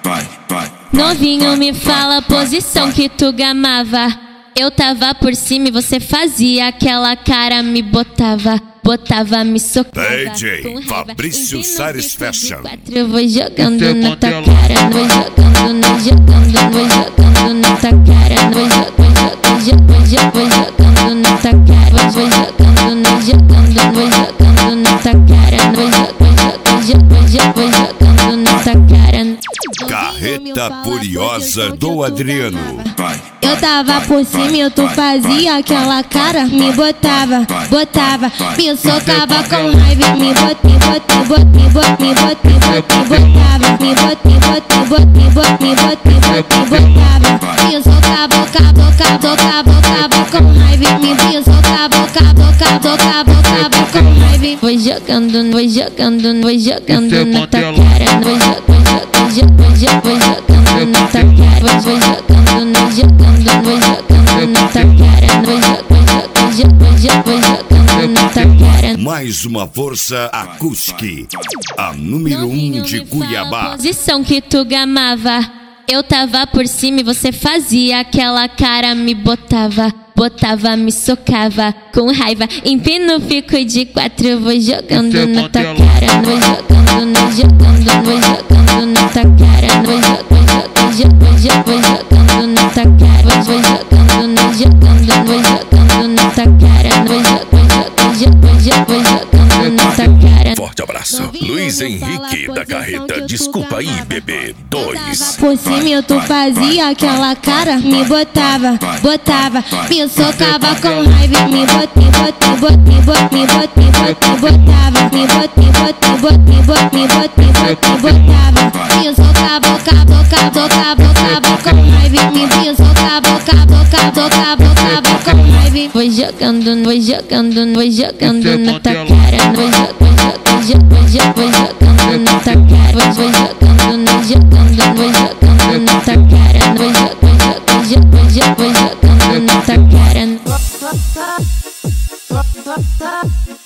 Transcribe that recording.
Novinho, me fala a posição que tu gamava. Eu tava por cima e você fazia aquela cara, me botava, me socava. DJ Fabrício Sares Fashion. Eu vou jogando na tua cara, vou jogando na tua cara, vou jogando na tua cara, vou jogando na tua cara, vou jogando na tua cara. Carreta Furiosa do Adriano. Eu tava por cima e tu fazia aquela cara, me botava, me socava com raiva, me botava, me socava com raiva, me socava com raiva. Vou jogando na tua cara, vou jogando na tua cara, vou jogando na tua cara, vou jogando na tua cara. Mais uma força acústica, a número 1 de Cuiabá. A posição que tu gamava. Eu tava por cima e você fazia aquela cara, me botava, me socava com raiva. Empino, fico de 4, eu vou jogando na tua cara, vou jogando na tua cara, vou jogando na tua cara, vou jogando na tua cara, vou jogando na tua cara. Forte abraço, Luiz Henrique da Carreta. Desculpa aí, bebê 2. Por cima tu fazia aquela cara, me botava, me socava com raiva, me botava, me socava com raiva, me socava com raiva. Vou jogando na tua cara, vou jogando na tua cara, vou jogando na tua cara, vou jogando na tua cara.